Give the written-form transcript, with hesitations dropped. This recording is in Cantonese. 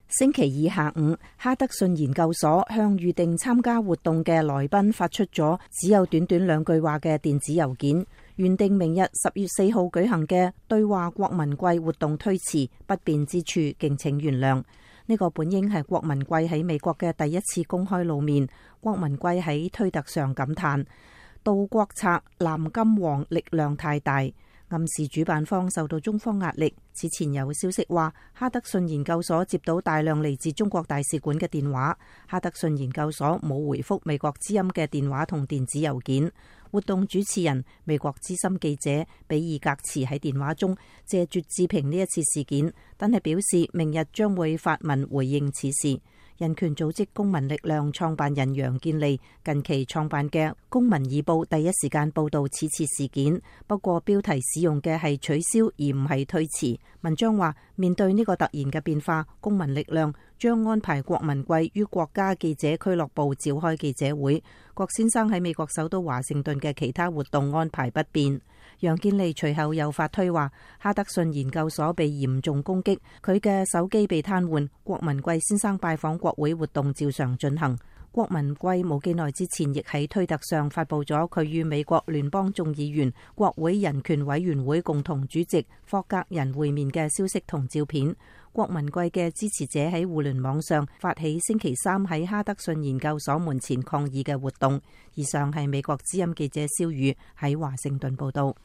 星期二下午，哈德遜研究所向預定參加活動嘅來賓發出咗只有短短2句話嘅電子郵件。原定明日10月4號舉行嘅對話國民季活動推遲，不便之處敬請原諒。呢個本應係國民季喺美國嘅第一次公開露面。國民季喺推特上感嘆盜國策藍金黃力量太大，暗示主辦方受到中方壓力。此前有消息話，哈德遜研究所接到大量嚟自中國大使館嘅電話，哈德遜研究所冇回覆美國之音嘅電話同電子郵件。活動主持人美國資深記者比爾格茨喺電話中謝絕置評呢一次事件，但係表示明日將會發文回應此事。人權組織公民力量創辦人楊建利近期創辦嘅《公民日報》第一時間報道此次事件，不過標題使用嘅係取消而唔係推遲。文章話，面對呢個突然嘅變化，公民力量將安排國民季於國家記者俱樂部召開記者會。郭先生喺美國首都華盛頓嘅其他活動安排不變。楊建利隨後又發推話，哈德遜研究所被嚴重攻擊，佢嘅手機被癱瘓。國民季先生拜訪國會活動照常進行。國民季冇幾耐之前亦喺推特上發布咗佢與美國聯邦眾議員國會人權委員會共同主席霍格人會面嘅消息同照片。國民季嘅支持者喺互聯網上發起星期三喺哈德遜研究所門前抗議嘅活動。以上係美國之音記者蕭宇喺華盛頓報道。